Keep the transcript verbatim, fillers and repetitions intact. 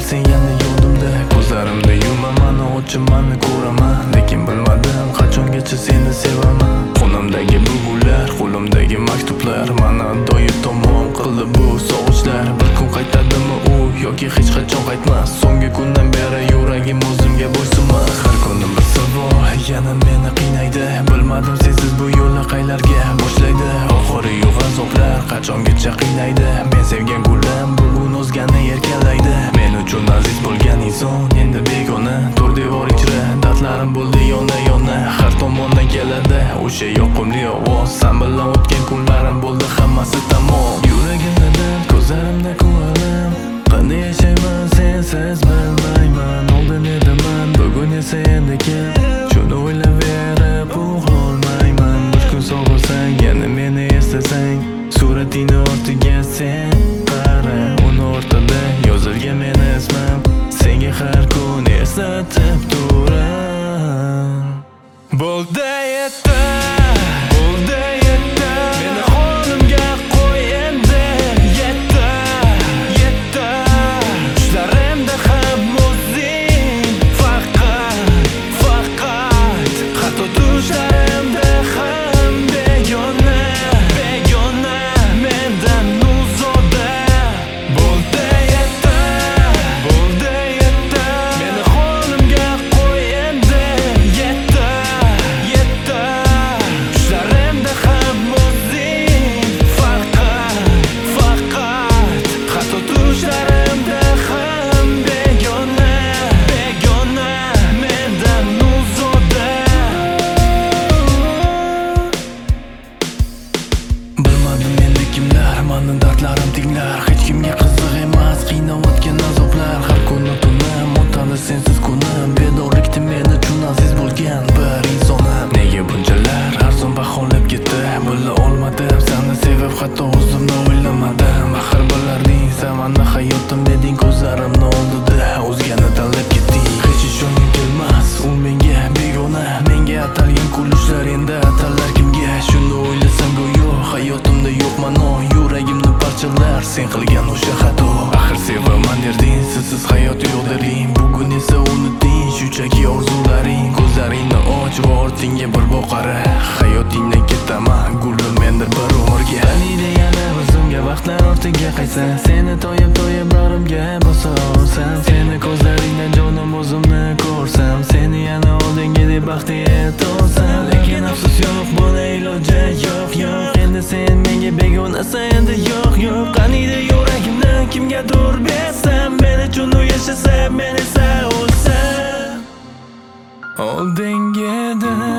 sen yana yodimda. Ko'zlarimda yumaman, o'chimani ko'raman, lekin bilmadim qachongacha seni sevaman. Xonamdagi bugular, qo'limdagi maktublar mana doim tomon qildi bu sovuchlar. Bir kun qaytadimi u yoki hech qachon qaytmas. So'nggi kundan beri yuragim o'zimga bo'ysunmas. Har kuni bir savol yana meni qiynaydi. Bilmadim sensiz bu yo'lni qaylarga boshlaydi. Oxiri yo'q azoblar qachongacha qiynaydi. Men sevgan gulim bugun o'zgani erkalaydi. Men uchun aziz bo'lgan inson endi begona. To'rt devor ichra dardlarim bo'ldi yona-yona. Har tomondan keladi o'sha yoqimli ovoz. Sen bilan o'tgan kunlarim bo'ldi hammasi tamom. Yuragimda dard, ko'zlarimda ko'rim. Qanday yashayman sensiz bilmayman. Oldin ediman, bugun esa endi kim? Shuni o'ylayverib uxlolmayman. Bir kun sog'ilsang, yana meni eslasang, suratingni ortiga sen qara. Uni o'rtada yozilgan meni ismim senga har kun eslatib turar. Bo'ldi yetdi, bo'ldi yetdi, meni holimga qo'y endi. Yetdi, yetdi, tushlarimda ham o'zing. Faqat, faqat, hatto tushlarimda ham begona, begona, mendan uzoqda. Bo'ldi yetdi, bo'ldi yetdi, meni holimga qo'y endi. Yetdi, yetdi, tushlarimda ham o'zing. Faqat, faqat, hatto tushlarimda ham begona, begona, mendan uzoqda. Bilmadim endi kimlar mani dardlarim tinglar. Hech kimga qiziq emas qiynayotgan azoblar. Har kuni tunim o'tadi sensiz kunim. Bedorlikda men uchun aziz bo'lgan bir insonim. Nega bunchalar arzon baholab ketdi? Bila olmadim seni sevib, hatto o'zimni o'ylamadim. Axir bilarding sevani hayotim deding, ko'zlarimni oldida o'zgani tanlab ketding. Hech ishongim kelmas, u menga begona. Menga atalgan kulishlar endi atallar kimga? Shuni o'ylasam go'yo hayotimda yo'q ma'no. Yuragimni parchalar sen qilgan o'sha xato. Axir sevaman derding, sizsiz hayot yo'q dering. Bugun esa unutding shunchaki orzularing. Ko'zlaringni och va ortingga bir boqara. Hayotingdan ketaman gulim endi bir umrga. Qaniydi yana o'zimga vaqtlar ortiga qaytsa, seni toyib toyib bag'rimga bosasam, seni ko'zlaringdan jonim o'zimni ko'rsam, seni yana oldingidek baxtga to'sam. Lekin afsus yo'q, buni iloji yo'q, yo'q. Endi sen menga begonasan, endi yo'q, yo'q. Qaniydi yuragimni kimgadir bersam, men uchun u yashasa, men esa o'lsam. Oldingida